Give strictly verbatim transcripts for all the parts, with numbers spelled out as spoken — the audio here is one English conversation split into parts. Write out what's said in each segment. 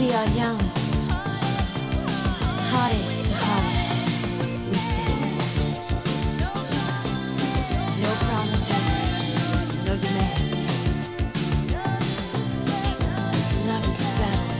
We are young, heartache to heart, we stand. No promises, no demands. Love is a battlefield.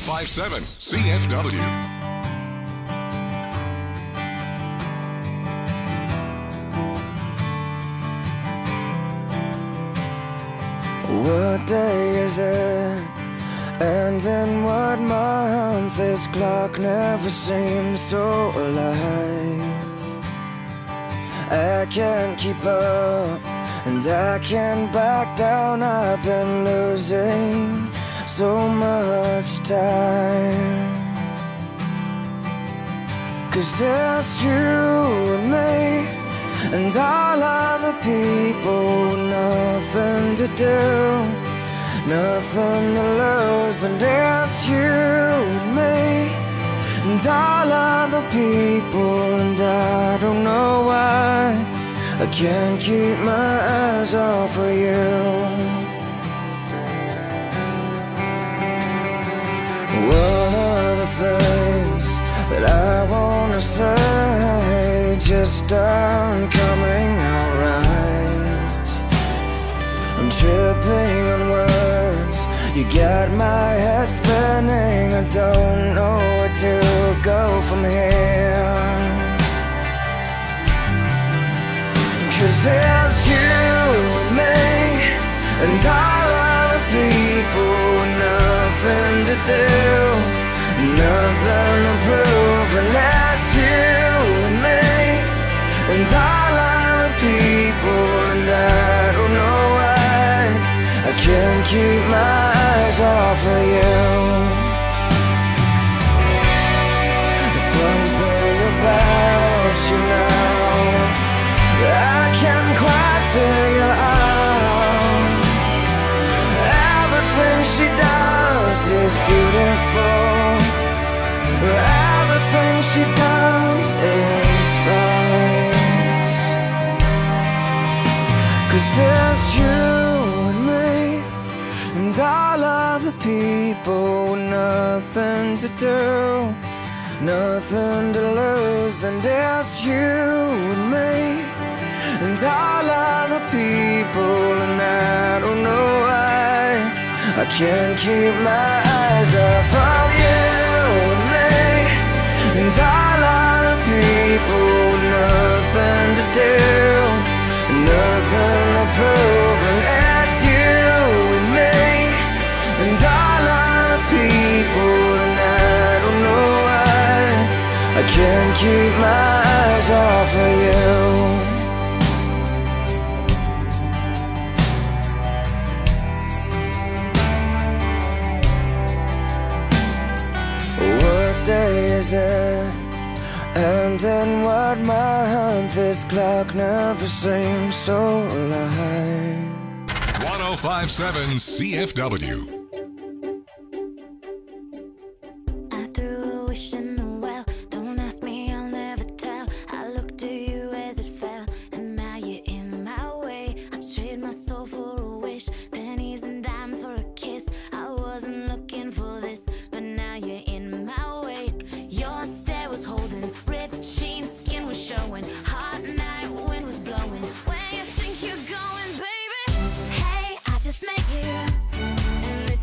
five seven C F W. What day is it? And in what month? This clock never seems so alive. I can't keep up, and I can't back down. I've been losing so much time. 'Cause there's you and me, and all other people with nothing to do, nothing to lose. And it's you and me, and all other people. And I don't know why I can't keep my eyes off of you. One of the things that I wanna say just aren't coming out right. I'm tripping on words, you got my head spinning. I don't know where to go from here. 'Cause there's you and me, and all other people with nothing to do, nothing to prove. And that's you and me, and all other people. And I don't know why I can't keep my eyes off of you. Something about you now I can't quite figure out. Everything she does is beautiful. Everything she does is right. 'Cause there's you and me, and all other people with nothing to do, nothing to lose. And it's you and me, and all other people. And I don't know why I can't keep my eyes off of you and me, and all other people with nothing to do, nothing to prove. And it's you and me, and all other people. And I don't know why I can't keep my eyes off of you. What day is it? And in what month? This clock never seems so alive. one oh five point seven C F W. I threw a wish in the well. Don't ask me, I'll never tell. I looked at you as it fell, and now you're in my way. I trade my soul for a wish, pennies and dimes for a kiss. I wasn't looking for this, but now you're in my way. Your stare was holding, ripped jeans, skin was showing. Hot night, wind was blowing. Where you think you're going, baby? Hey, I just met you, and this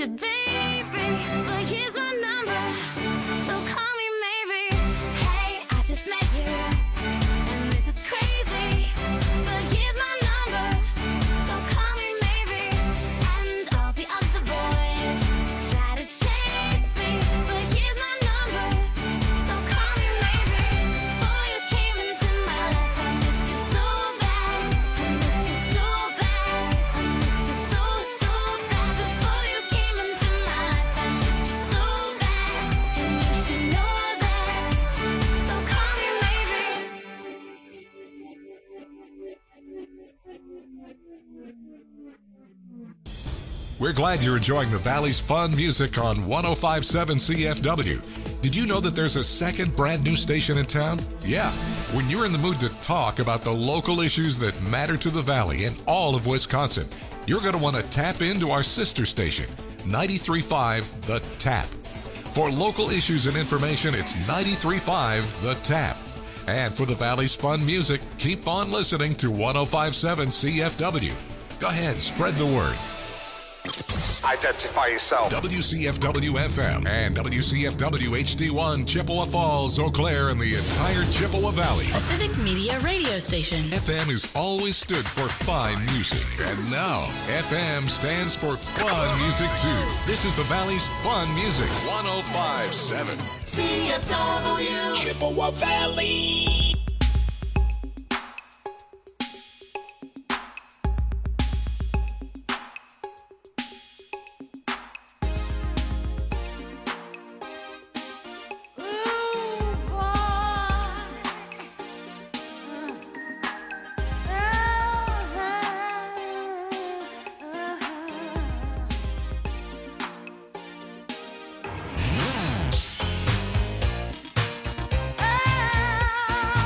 you, baby, but here's my number, so call me maybe. Hey, I just met you, and this is crazy, but here's my number, so call me maybe. And all the other boys try to chase me, but here's my number, so call me maybe. Before you came into my life, I missed you so bad, I missed you so bad, I missed you so, so bad. Before you came into my life, I missed you so bad, and you should know that, so call me maybe. We're glad you're enjoying the Valley's fun music on one oh five point seven C F W. Did you know that there's a second brand new station in town? Yeah, when you're in the mood to talk about the local issues that matter to the Valley and all of Wisconsin, you're going to want to tap into our sister station, ninety-three point five The Tap. For local issues and information, it's ninety-three point five The Tap. And for the Valley's fun music, keep on listening to one oh five point seven C F W. Go ahead, spread the word. Identify yourself. W C F W F M and W C F W H D one, Chippewa Falls, Eau Claire, and the entire Chippewa Valley. A civic media radio station. F M has always stood for fine music, and now F M stands for fun music too. This is the Valley's fun music, one oh five point seven C F W Chippewa Valley. Oh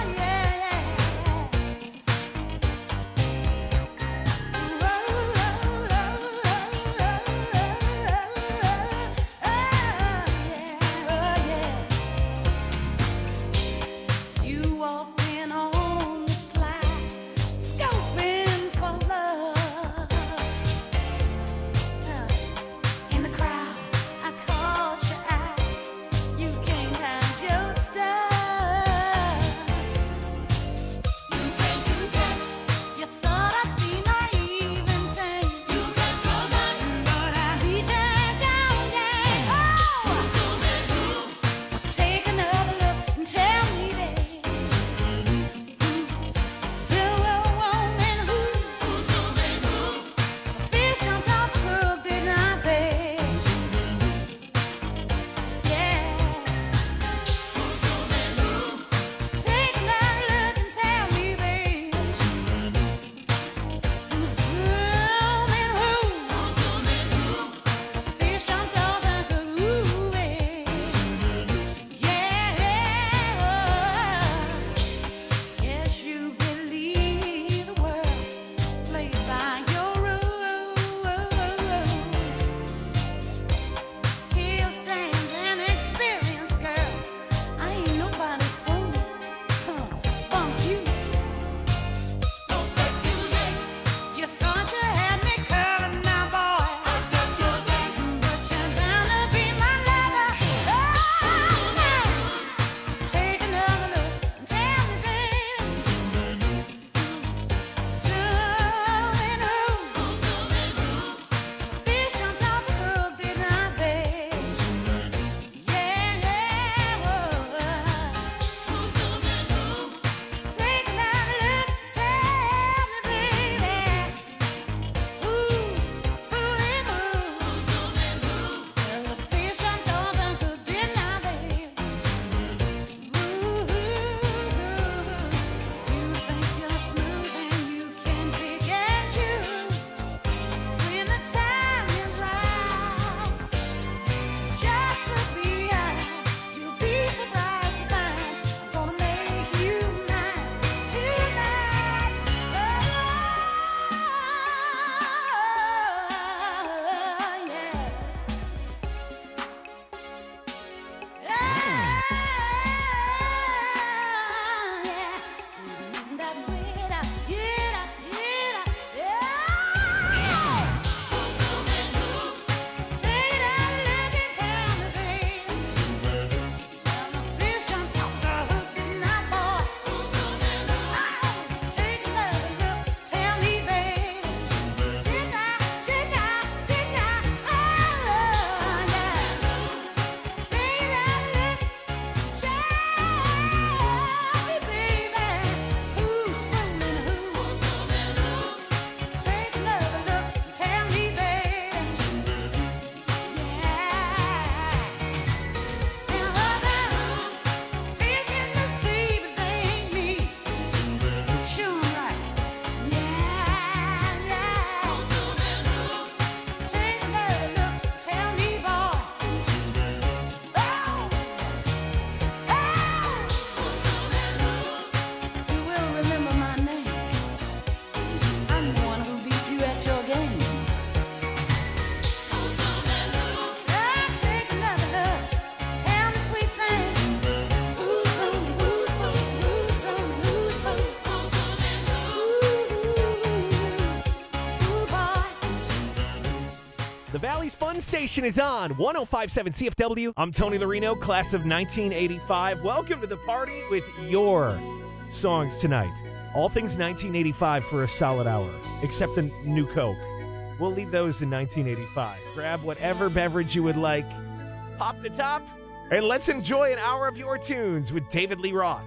Valley's Fun Station is on one oh five point seven C F W. I'm Tony Larino, class of nineteen eighty-five. Welcome to the party with your songs tonight. All things nineteen eighty-five for a solid hour, except a new Coke. We'll leave those in nineteen eighty-five. Grab whatever beverage you would like, pop the top, and let's enjoy an hour of your tunes with David Lee Roth.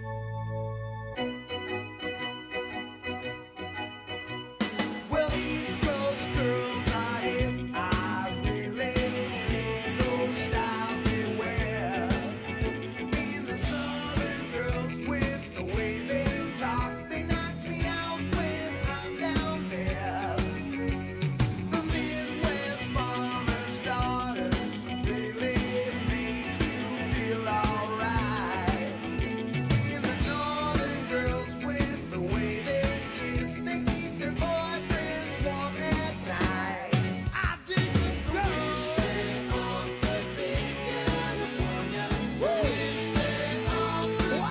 Well, East Coast girls are hip. I really dig those styles they wear. And the Southern girls with the way they talk, they knock me out when I'm down there. The Midwest farmers' daughters really make you feel alright. And the Northern girls with the way they kiss, they keep their boyfriends warm at night. I dig the girls. Wow. I wish they all could be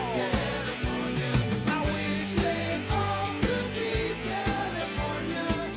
California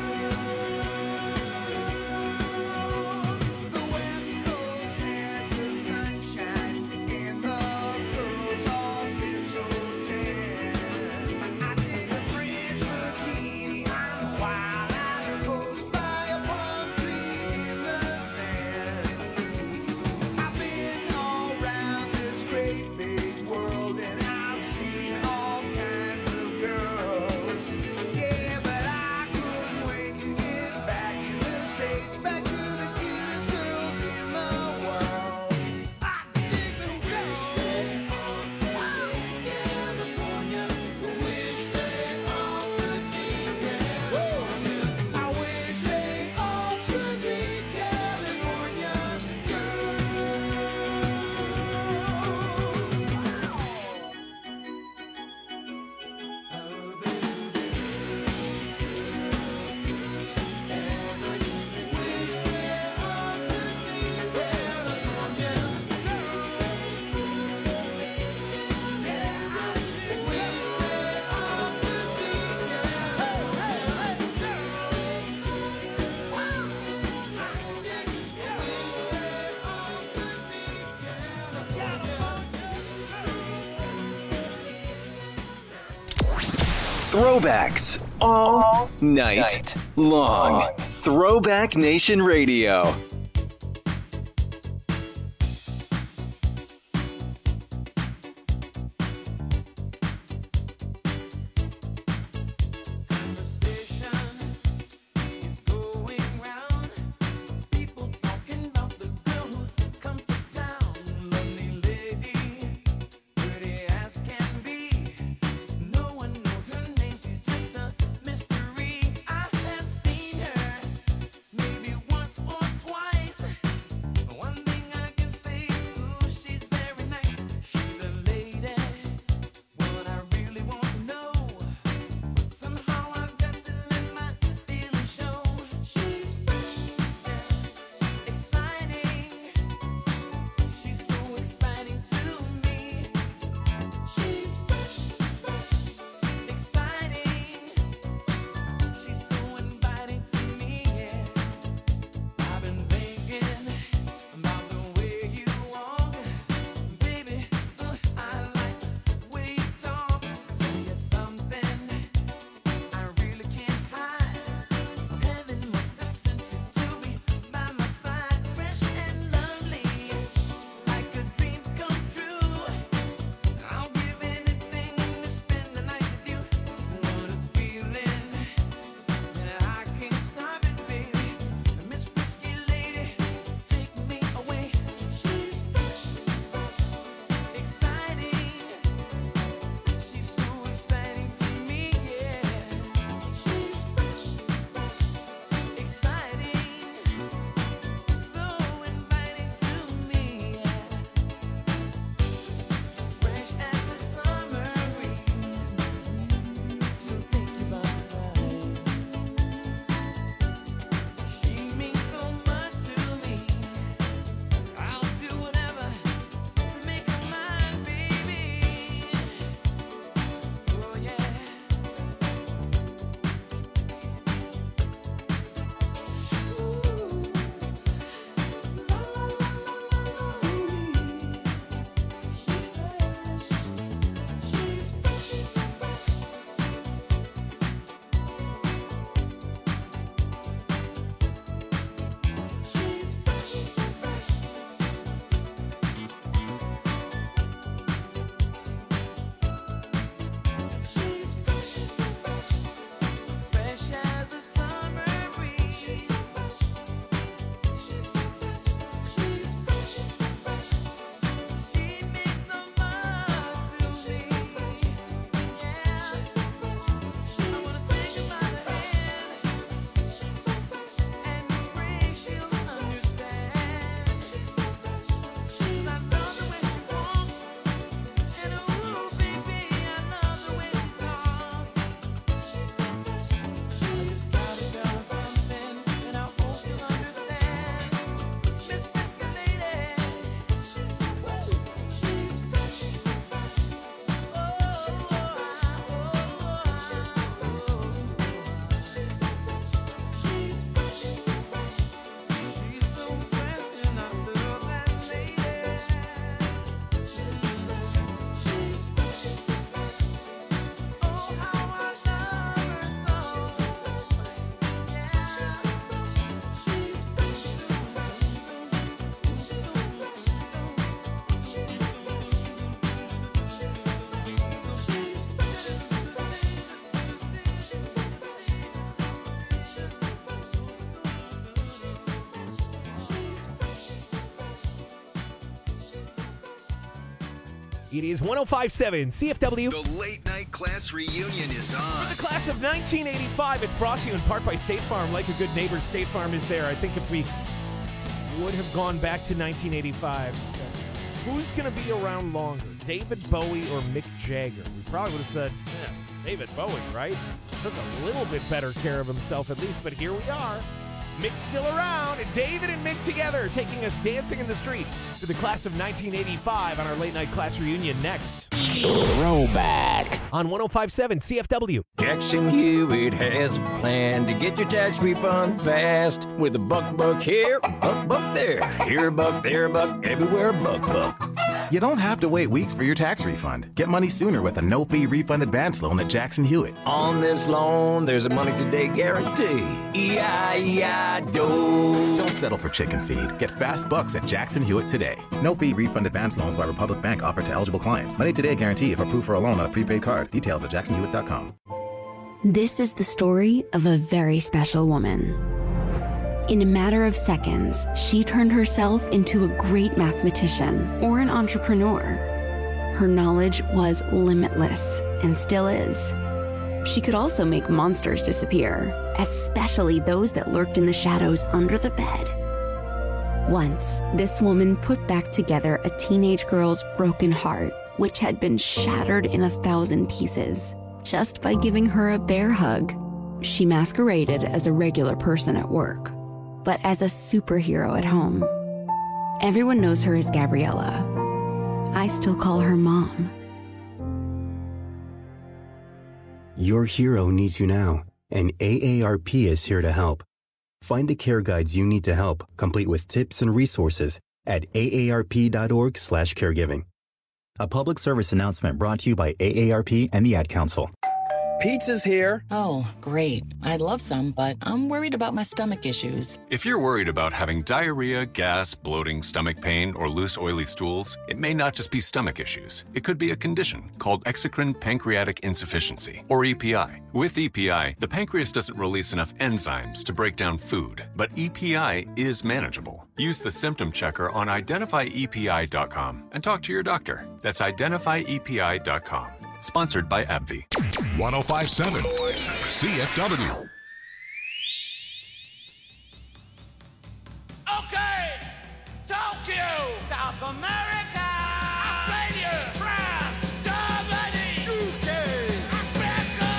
girls. The West Coast has the sunshine, and the girls all live so tan. I dig a French bikini on a wild island coast by a palm tree in the sand. I've been all around this great big world, and I've seen all kinds of girls. Yeah, but I couldn't wait to get back in the States, back to the cutest girls in the world. I dig them girls. Wow. California, wish they all could be California. I wish they all could be California Throwbacks all night long. Throwback Nation Radio. Mystery, I have seen her maybe once or twice. It is one oh five point seven C F W. The late night class reunion is on. For the class of nineteen eighty-five, it's brought to you in part by State Farm. Like a good neighbor, State Farm is there. I think if we would have gone back to nineteen eighty-five, so who's going to be around longer, David Bowie or Mick Jagger? We probably would have said, yeah, David Bowie, right? Took a little bit better care of himself at least, but here we are. Mick's still around, and David and Mick together taking us dancing in the street to the class of nineteen eighty-five on our late night class reunion next. Throwback on one oh five point seven C F W. Jackson Hewitt has a plan to get your tax refund fast with a buck buck here, buck buck there, here a buck, there a buck, everywhere a buck buck. You don't have to wait weeks for your tax refund. Get money sooner with a no-fee refund advance loan at Jackson Hewitt. On this loan, there's a money today guarantee. E I E I D O. Don't settle for chicken feed. Get fast bucks at Jackson Hewitt today. No-fee refund advance loans by Republic Bank offered to eligible clients. Money today guarantee if approved for a loan on a prepaid card. Details at jackson hewitt dot com. This is the story of a very special woman. In a matter of seconds, she turned herself into a great mathematician or an entrepreneur. Her knowledge was limitless and still is. She could also make monsters disappear, especially those that lurked in the shadows under the bed. Once, this woman put back together a teenage girl's broken heart, which had been shattered in a thousand pieces, just by giving her a bear hug. She masqueraded as a regular person at work, but as a superhero at home. Everyone knows her as Gabriella. I still call her Mom. Your hero needs you now, and A A R P is here to help. Find the care guides you need to help, complete with tips and resources at A A R P dot org slash caregiving. A public service announcement brought to you by A A R P and the Ad Council. Pizza's here. Oh, great. I'd love some, but I'm worried about my stomach issues. If you're worried about having diarrhea, gas, bloating, stomach pain, or loose, oily stools, it may not just be stomach issues. It could be a condition called exocrine pancreatic insufficiency, or E P I. With E P I, the pancreas doesn't release enough enzymes to break down food, but E P I is manageable. Use the symptom checker on identify E P I dot com and talk to your doctor. That's identify E P I dot com. Sponsored by AbbVie. one oh five point seven C F W. Okay, Tokyo, South America, Australia, France, Germany, U K, Africa.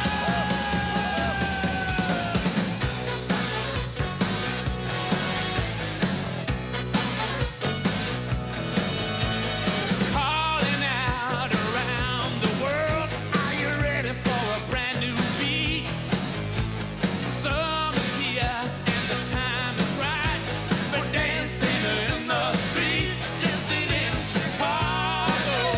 Calling out around the world, are you ready for a brand new beat? Summer's here and the time is right. We're dancing in the street, dancing in Chicago,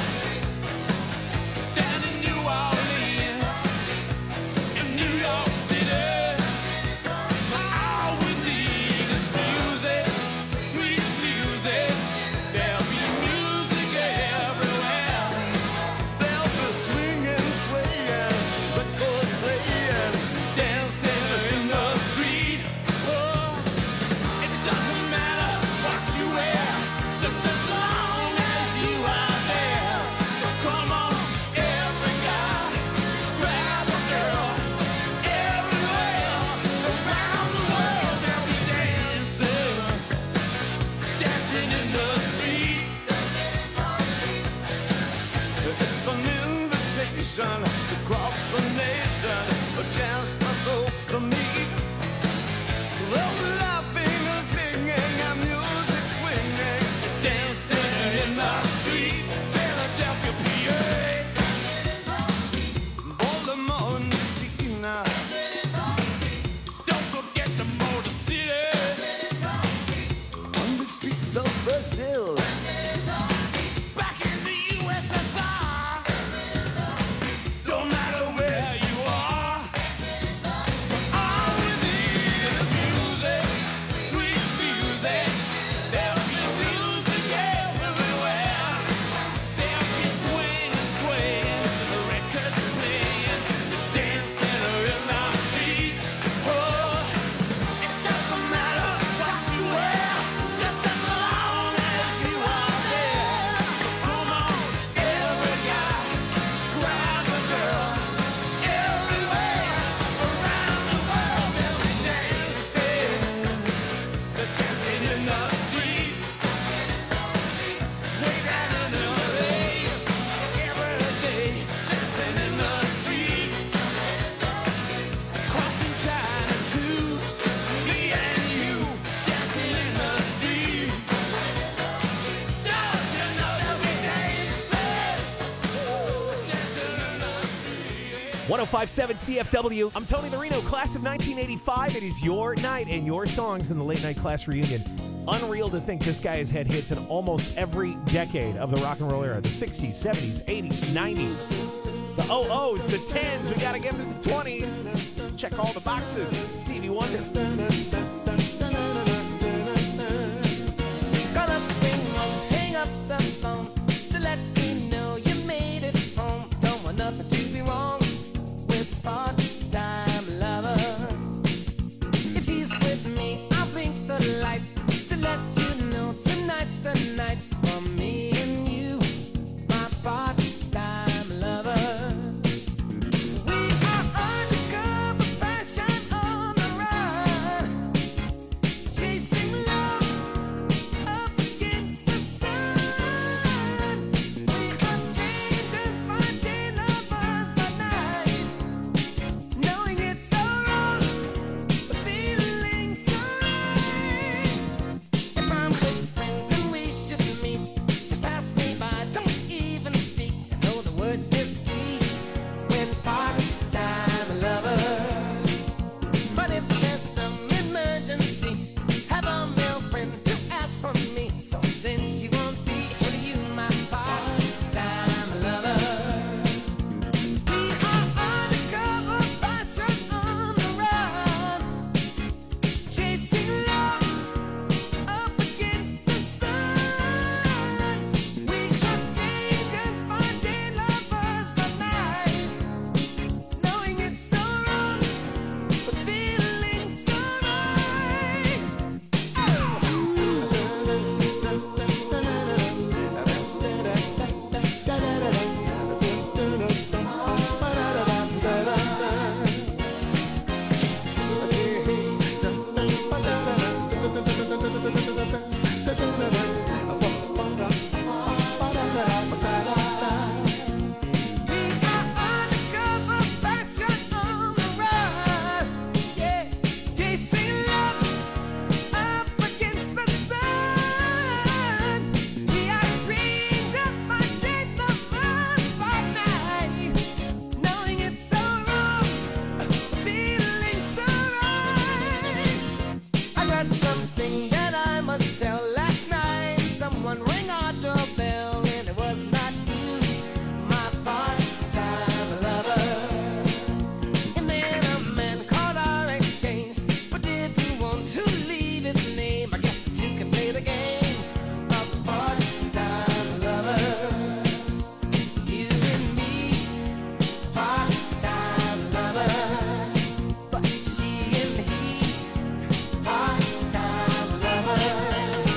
down in New Orleans, in New York City. All we need is music, sweet music. There'll be music everywhere. There'll be swinging, swaying, records playing, dancing in the street. Oh, it doesn't matter what you wear, just as long as you are there. So come on, every guy, grab a girl. Everywhere around the world they'll be dancing, dancing in the street. It's an invitation across the nation, a chance for folks to meet. Oh, laughing and singing and music swinging, dancing in the street. Philadelphia, P A, Baltimore, and Messina. Don't forget the Motor City, on the streets of Brazil. Back in the U S S R, don't matter where you are. All we need is music, sweet music. There'll be music everywhere. one oh five point seven C F W. I'm Tony Marino, class of nineteen eighty-five. It is your night and your songs in the late night class reunion. Unreal to think this guy has had hits in almost every decade of the rock and roll era. The sixties, seventies, eighties, nineties, the oh ohs, the tens. We got to get into the twenties. Check all the boxes. Stevie Wonder. Gonna bring home, hang up the phone to let me know you made it home. Don't want nothing to be wrong with part-time lover. If she's with me, I'll blink the lights to let you know tonight's the night for me and you, my part-time lover. We are undercover fashion on the run, chasing love up against the sun. We are strangers finding lovers by night, knowing it's so wrong, but feeling so right. If I'm with friends and we should meet, just pass me by, don't even speak. I know the word is sweet when part-time lovers. But if there's some emergency, have a male friend to ask for me, so then she won't be for you, my part-time lover. We are undercover fashion on the run, chasing love up against the sun. We are strangers finding lovers by night, knowing it's so wrong, but feeling so right. We are undercover fashion on the run, yeah, chasing love up against the sun. We are strangers finding lovers by night, knowing it's so wrong, feeling so right. I got something that I must tell. Last night, someone rang our doorbell, and it was not you, my part-time lover. And then a man called our exchange, but didn't want to leave his name. I guess that you can play the game of part-time lovers. You and me, part-time lovers. But she and he, part-time lovers.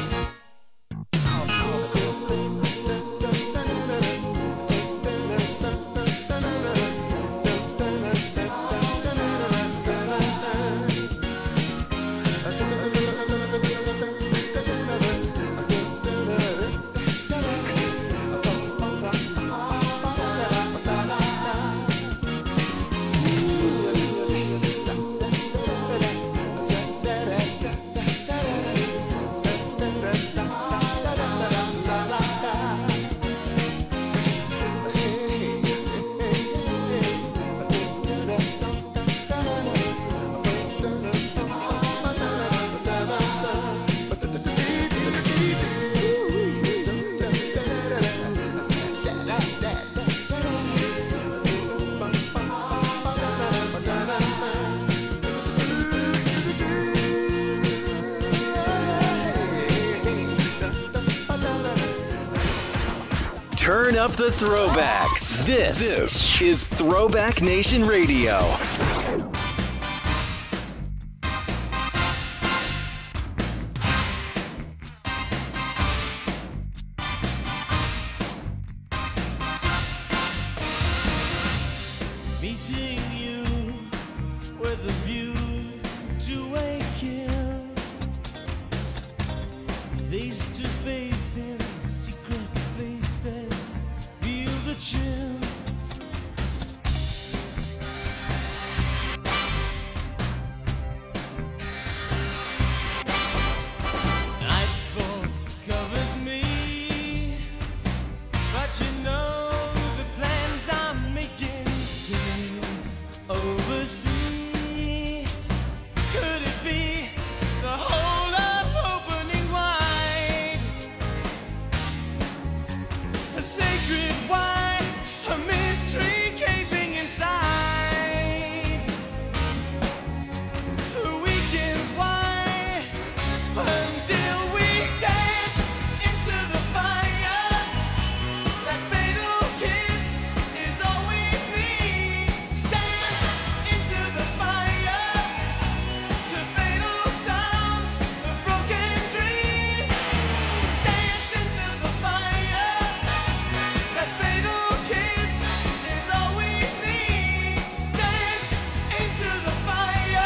Turn up the throwbacks. This, this is Throwback Nation Radio. Meeting you with a view to a kill, face to face in secret places, feel the chill. Nightfall covers me, but you know the plans I'm making still. a sacred why, a mystery gaping inside. Weekends why, until we dance into the fire. That fatal kiss is all we need. Dance into the fire, to fatal sounds of broken dreams. Dance into the fire. That fatal kiss is all we need. Dance into the fire.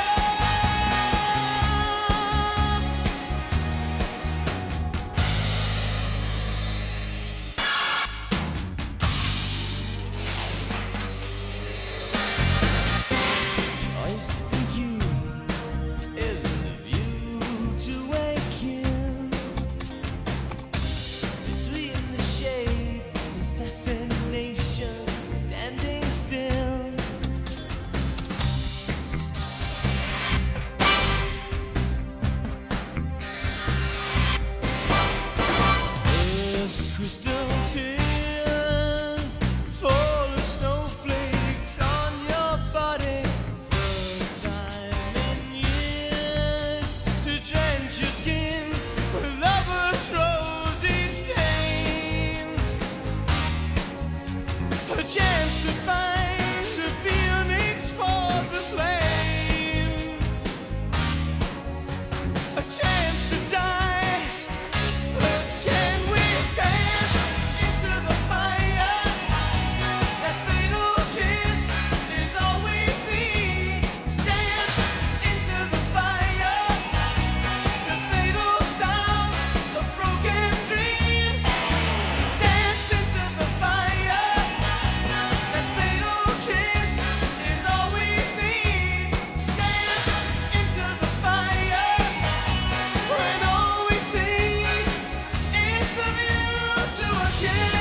Choice for you is the view to awaken between the shades, assassination, standing still. First crystal tears fall as snowflakes on your body. First time in years to drench your skin with lover's rosy stain. A chance to find the phoenix for the flame. A chance to die. But can we dance into the fire? That fatal kiss is all we need. Dance into the fire, to fatal sounds of broken dreams. Dance into the fire. That fatal kiss is all we need. Dance into the fire. When all we see is the view to a kill.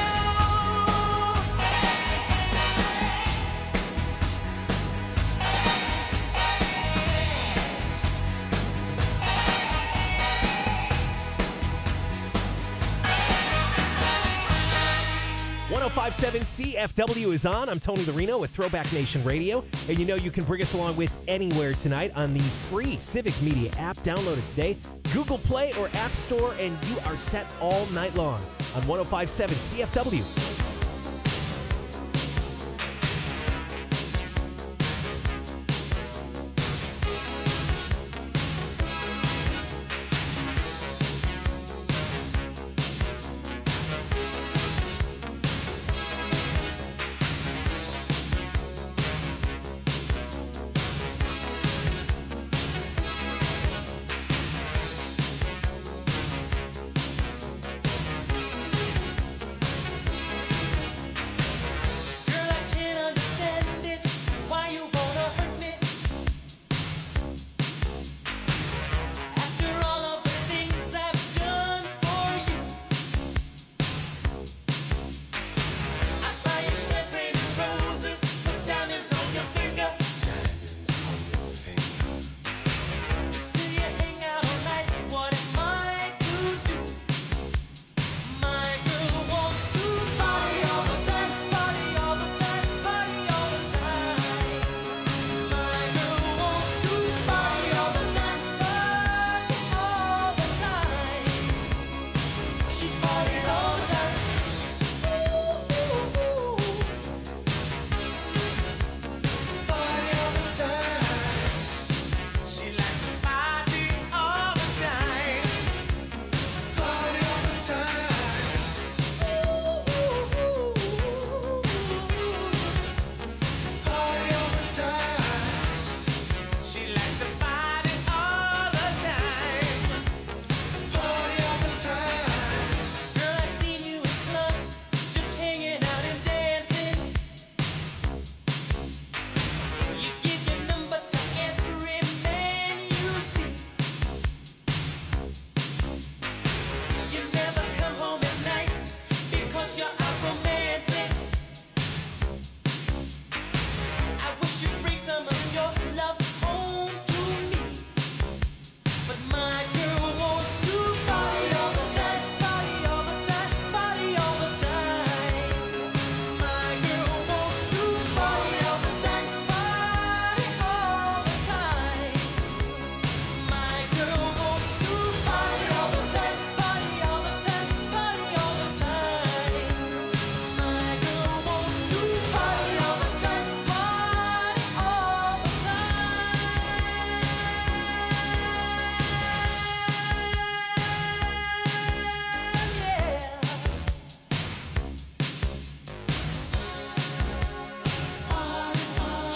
one oh five point seven C F W is on. I'm Tony Larino with Throwback Nation Radio. And you know you can bring us along with anywhere tonight on the free Civic Media app. Download it today. Google Play or App Store, and you are set all night long on one oh five point seven C F W.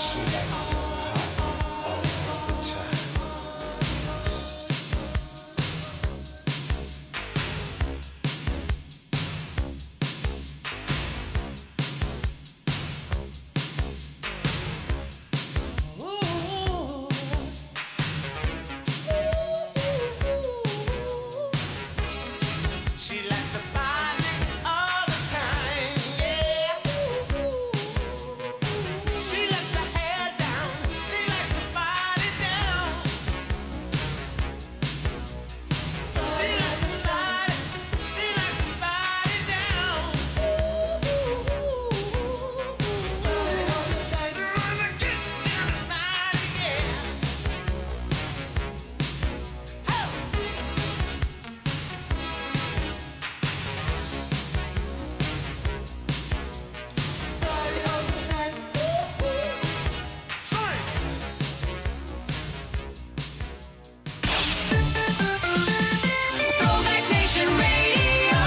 She likes to party all the time. She likes to party all the time, yeah. She lets her hair down. She likes to party down. She likes to party. She likes to party down. Party all the time. Wanna get down and party, yeah. Party all the time. Throwback Nation Radio.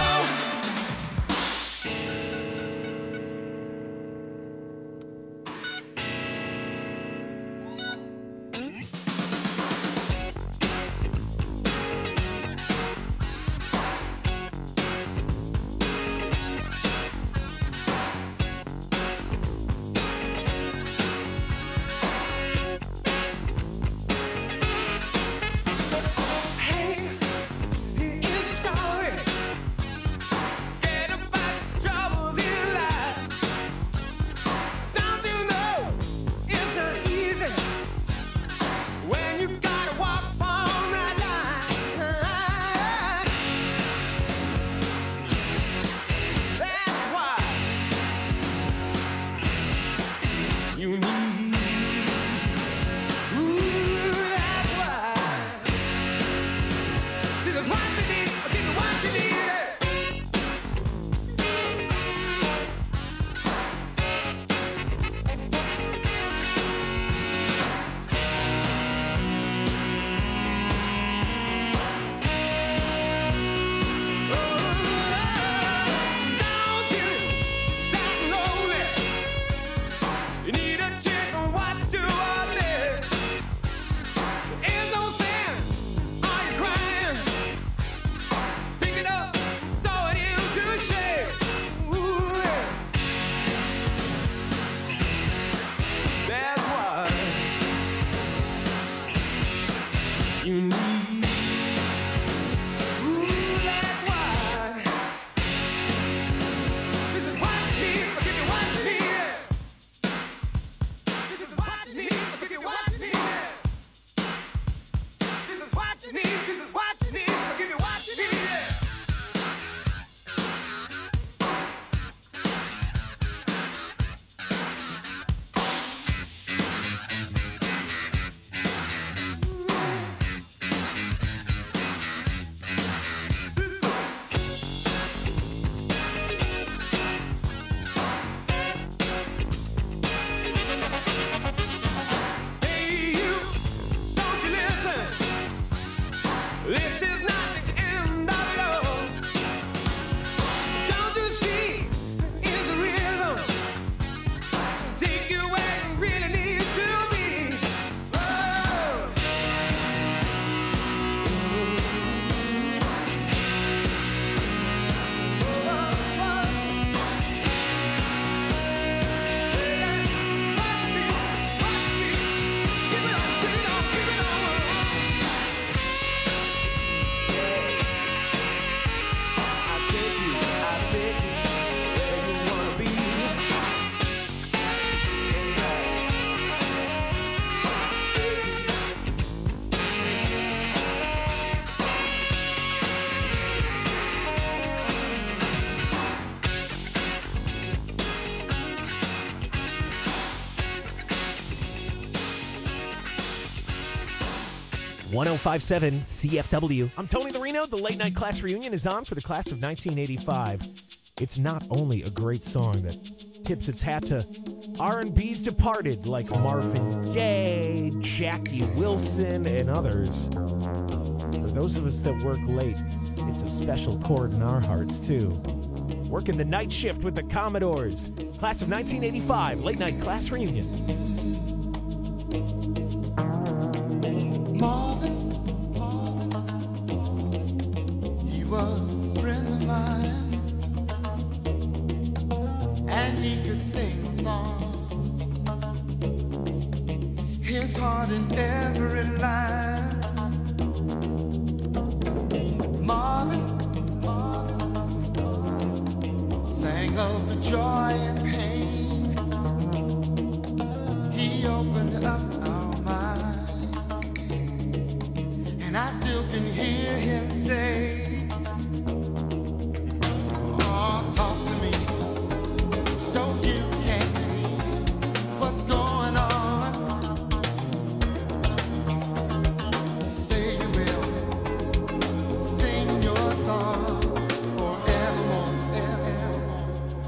Hey, here's the story. Get about the troubles in life. Don't you know it's not easy when you gotta walk on that line? That's why you need. Ooh, that's why. This is what you need. This is what you need. Don't you sound lonely? You need a chick on what to do all day. There's no sense. Are you crying? Pick it up, throw it into shade. Ooh, yeah. That's why you need. Ooh, that's why. This is what you need. I'll give you what you need. This is what you need. I'll give you what you need. This is what you need. This is what you need. I'll give you what you need. Hey, you, don't you listen? This is not the end of it all. Don't you see? It's the rhythm. Take you where you really need to be. Oh. I'll take you, I'll take you where you wanna be. one oh five point seven C F W. I'm Tony the Reno. The late night class reunion is on for the class of nineteen eighty-five. It's not only a great song that tips its hat to R and B's departed like Marvin Gaye, Jackie Wilson, and others. For those of us that work late, it's a special chord in our hearts, too. Working the night shift with the Commodores. Class of nineteen eighty-five, late night class reunion. Marvin, he was a friend of mine, and he could sing a song. His heart in every line. Marvin, sang of the joy and pain. He opened up our mind, and I still can hear him say, oh, talk to me so you can see what's going on. Say you will sing your songs forevermore, evermore.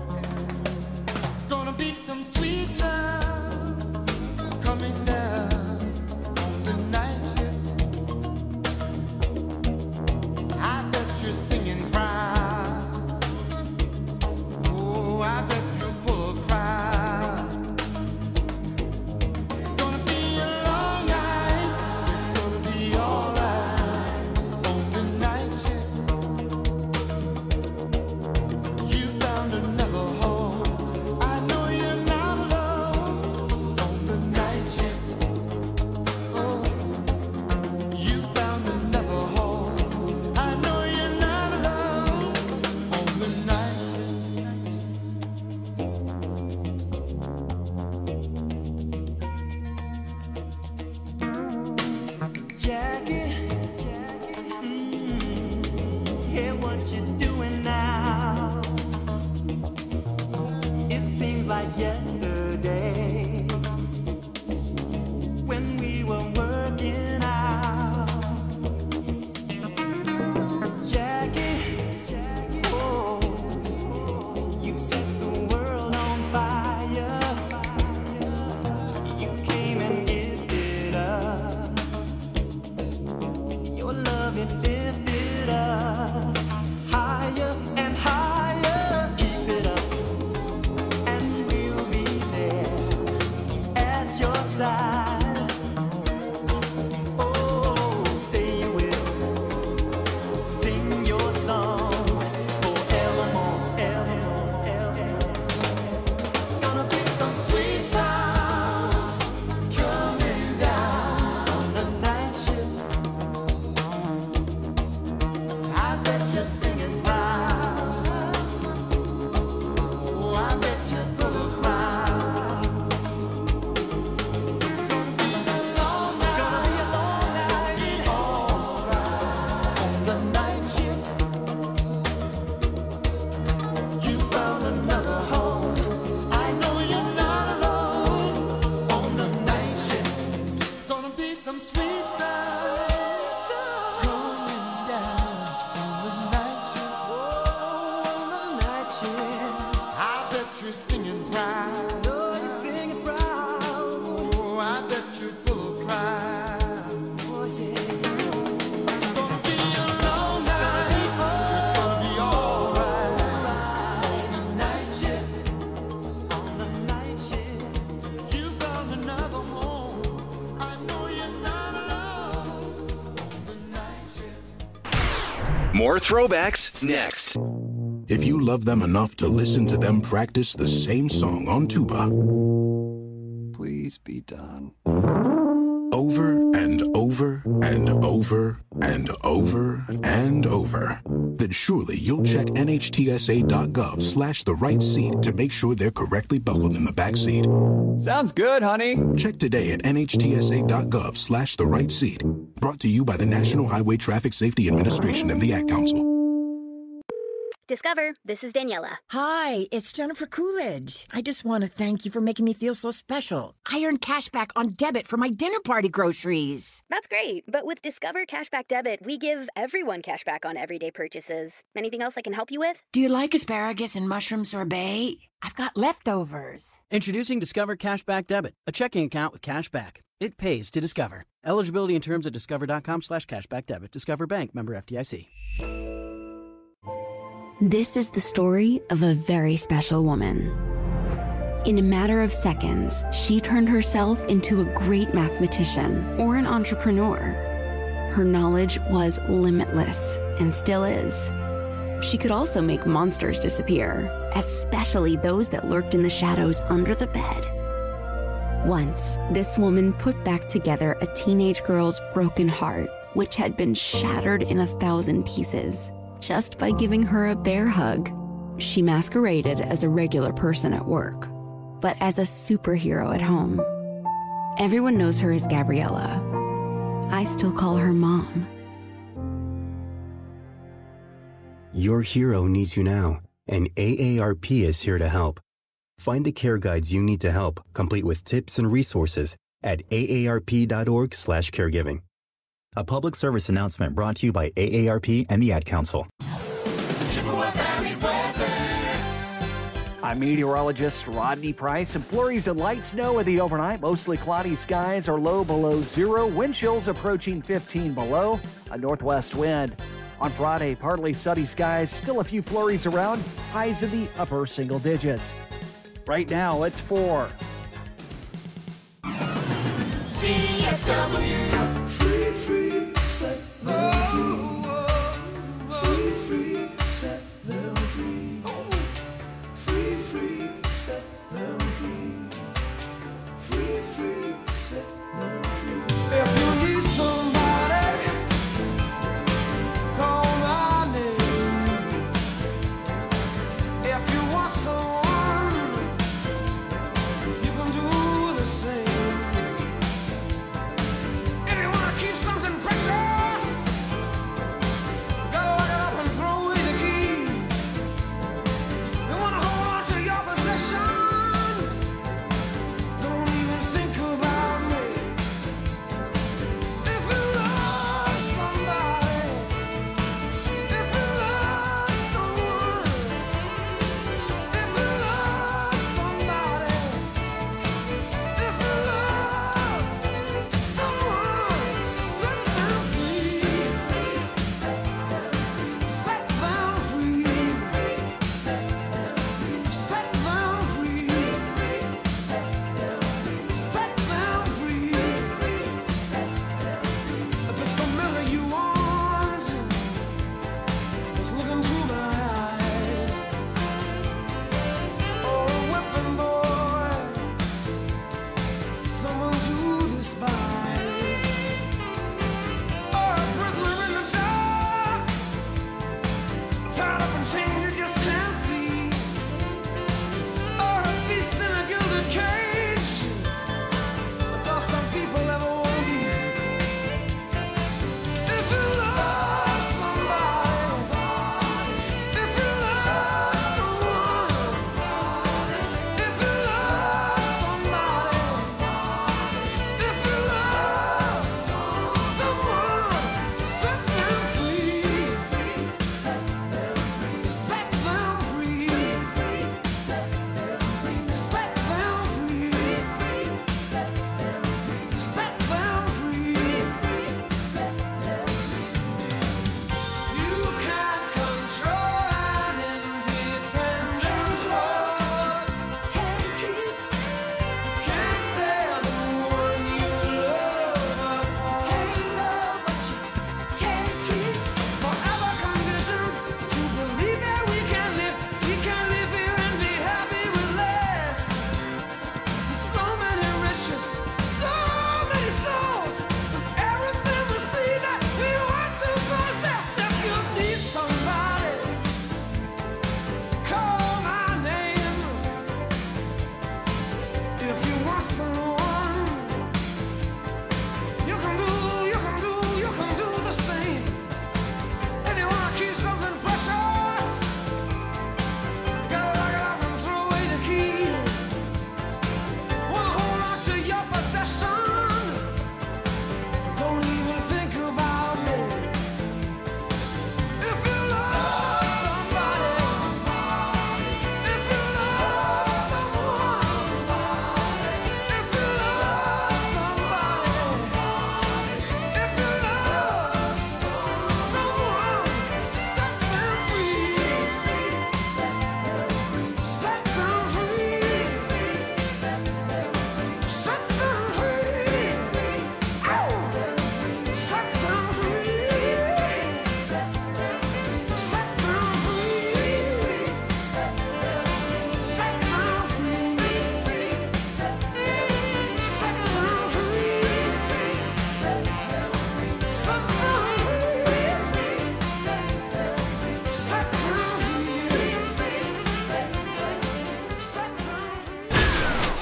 Gonna be some sweet sounds coming down on the night shift. I bet you're singing proud. Oh, I bet you're full of pride. Gonna be a long night. It's gonna be alright on the night shift. You found another home. I know you're not alone on the night shift. Oh, you found another home. I know you're not alone on the night shift. Jackie, mm, hear what you're doing now. It seems like yesterday when we were working out. Jackie, oh, you set the world on fire. You came and gifted us your love, it lifted us higher and higher. Keep it up, and we'll be there at your side. Oh, say you will sing your songs forevermore, evermore, evermore. Gonna be some sweet sounds coming down on the night shift. I bet you're singing proud. Oh, I bet you're full of pride. Gonna be a long night. Gonna be a long night. Alright on the night shift. You found another home. I know you're not alone on the night shift. Gonna be some sweet sounds coming down on the night shift. Oh, on the night shift. I bet you're singing proud. Oh, you're singing proud. Oh, I bet you're full of pride. Oh, yeah. Gonna be a long night. It's gonna be alright on the night shift. On the night shift. You found another home. I know you're not alone on the night shift. More throwbacks next. If you love them enough to listen to them practice the same song on tuba Please be done. over and over and over and over and over, then surely you'll check N H T S A dot gov slash the right seat to make sure they're correctly buckled in the back seat. Sounds good, honey. Check today at N H T S A dot gov slash the right seat. Brought to you by the National Highway Traffic Safety Administration and the Ad Council. Discover, this is Daniela. Hi, it's Jennifer Coolidge. I just want to thank you for making me feel so special. I earned cash back on debit for my dinner party groceries. That's great, but with Discover Cashback Debit, we give everyone cash back on everyday purchases. Anything else I can help you with? Do you like asparagus and mushroom sorbet? I've got leftovers. Introducing Discover Cashback Debit, a checking account with cash back. It pays to Discover. Eligibility and terms at discover.com slash cashback debit. Discover Bank, member F D I C. This is the story of a very special woman. In a matter of seconds, she turned herself into a great mathematician or an entrepreneur. Her knowledge was limitless and still is. She could also make monsters disappear, especially those that lurked in the shadows under the bed. Once, this woman put back together a teenage girl's broken heart, which had been shattered in a thousand pieces, just by giving her a bear hug. She masqueraded as a regular person at work, but as a superhero at home. Everyone knows her as Gabriella. I still call her Mom. Your hero needs you now, and A A R P is here to help. Find the care guides you need to help, complete with tips and resources at A A R P dot org slash caregiving. A public service announcement brought to you by A A R P and the Ad Council. Chippewa Valley weather. I'm meteorologist Rodney Price. And flurries and light snow in the overnight. Mostly cloudy skies are low below zero. Wind chills approaching fifteen below. A northwest wind. On Friday, partly sunny skies. Still a few flurries around. Highs in the upper single digits. Right now, it's four. C F W. Free, free, set them free. Free, free, set them free. Free, free, set them free. Free, free, set them free. If you need somebody, call my name. If you want someone, you can do the same.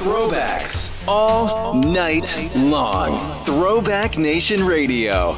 Throwbacks all night long. Throwback Nation Radio.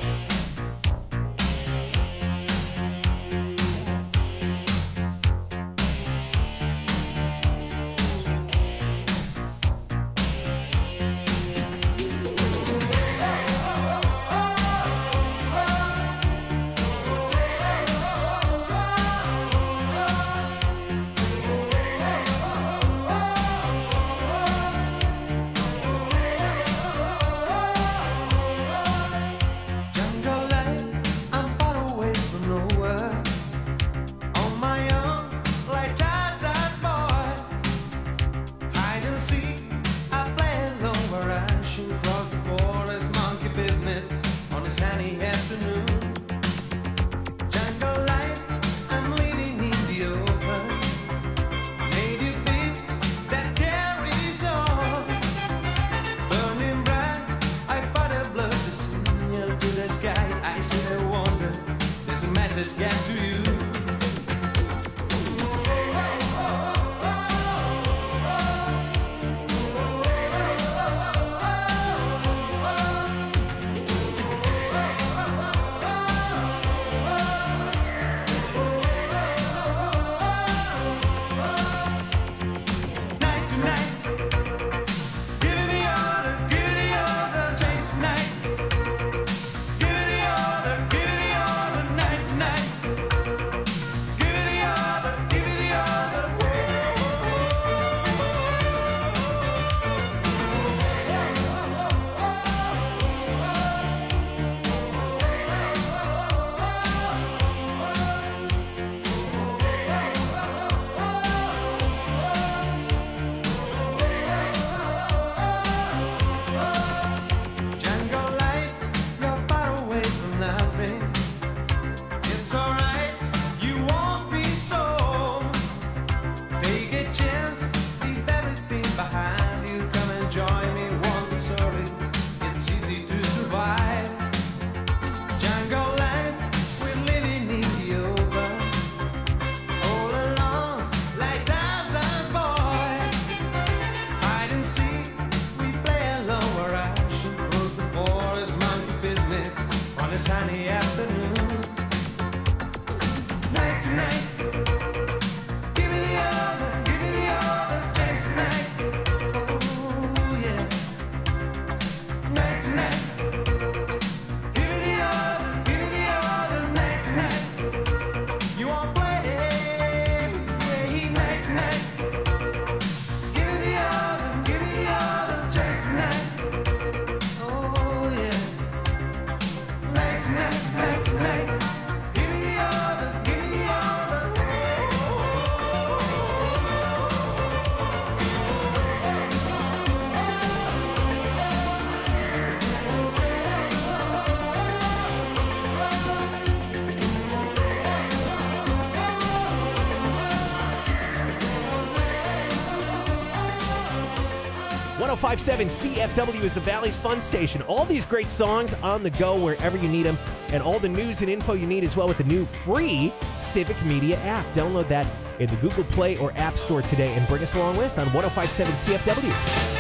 one oh five point seven C F W is the Valley's Fun Station. All these great songs on the go wherever you need them, and all the news and info you need as well with the new free Civic Media app. Download that in the Google Play or App Store today and bring us along with on one oh five point seven C F W.